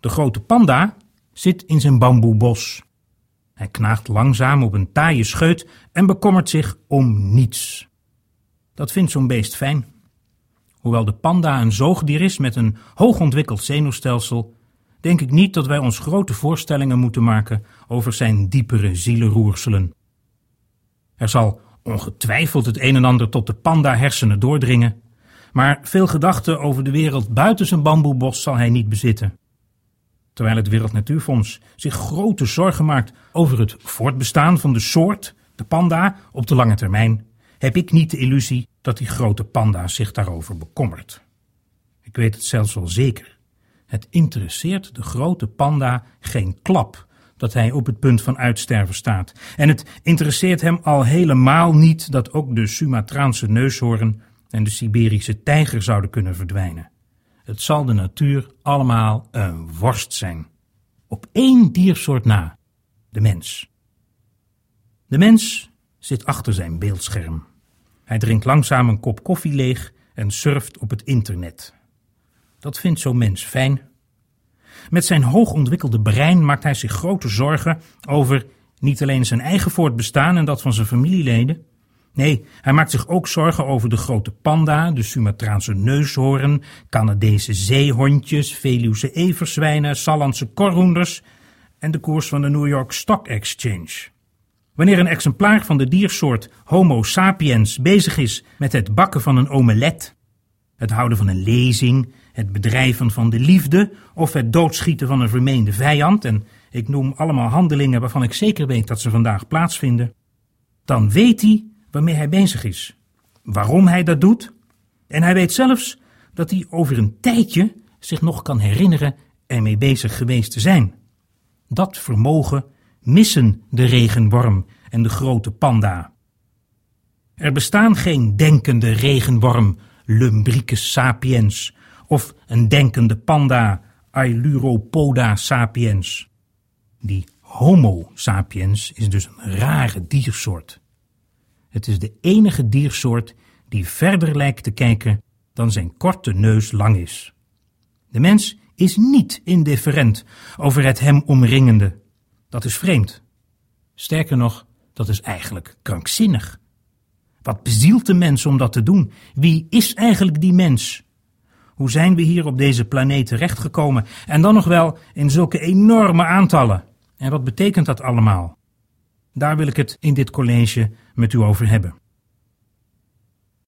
De grote panda zit in zijn bamboebos. Hij knaagt langzaam op een taaie scheut en bekommert zich om niets. Dat vindt zo'n beest fijn. Hoewel de panda een zoogdier is met een hoogontwikkeld zenuwstelsel, denk ik niet dat wij ons grote voorstellingen moeten maken over zijn diepere zielenroerselen. Er zal ongetwijfeld het een en ander tot de panda-hersenen doordringen, maar veel gedachten over de wereld buiten zijn bamboebos zal hij niet bezitten. Terwijl het Wereld Natuurfonds zich grote zorgen maakt over het voortbestaan van de soort, de panda, op de lange termijn, heb ik niet de illusie dat die grote panda zich daarover bekommert. Ik weet het zelfs wel zeker. Het interesseert de grote panda geen klap dat hij op het punt van uitsterven staat. En het interesseert hem al helemaal niet dat ook de Sumatraanse neushoorn en de Siberische tijger zouden kunnen verdwijnen. Het zal de natuur allemaal een worst zijn. Op één diersoort na, de mens. De mens zit achter zijn beeldscherm. Hij drinkt langzaam een kop koffie leeg en surft op het internet. Dat vindt zo'n mens fijn. Met zijn hoogontwikkelde brein maakt hij zich grote zorgen over niet alleen zijn eigen voortbestaan en dat van zijn familieleden. Nee, hij maakt zich ook zorgen over de grote panda, de Sumatraanse neushoorn, Canadese zeehondjes, Veluwse everzwijnen, Sallandse korhoenders en de koers van de New York Stock Exchange. Wanneer een exemplaar van de diersoort Homo sapiens bezig is met het bakken van een omelet, het houden van een lezing, het bedrijven van de liefde of het doodschieten van een vermeende vijand, en ik noem allemaal handelingen waarvan ik zeker weet dat ze vandaag plaatsvinden, dan weet hij waarmee hij bezig is, waarom hij dat doet, en hij weet zelfs dat hij over een tijdje zich nog kan herinneren ermee bezig geweest te zijn. Dat vermogen missen de regenworm en de grote panda. Er bestaan geen denkende regenworm, Lumbricus sapiens, of een denkende panda, Ailuropoda sapiens. Die Homo sapiens is dus een rare diersoort. Het is de enige diersoort die verder lijkt te kijken dan zijn korte neus lang is. De mens is niet indifferent over het hem omringende. Dat is vreemd. Sterker nog, dat is eigenlijk krankzinnig. Wat bezielt de mens om dat te doen? Wie is eigenlijk die mens? Hoe zijn we hier op deze planeet terechtgekomen? En dan nog wel in zulke enorme aantallen. En wat betekent dat allemaal? Daar wil ik het in dit college met u over hebben.